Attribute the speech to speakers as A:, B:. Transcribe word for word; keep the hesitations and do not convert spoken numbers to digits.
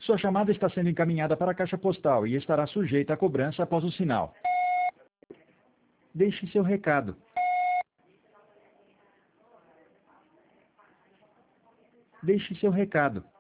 A: Sua chamada está sendo encaminhada para a caixa postal e estará sujeita a cobrança após o sinal. Deixe seu recado. Deixe seu recado.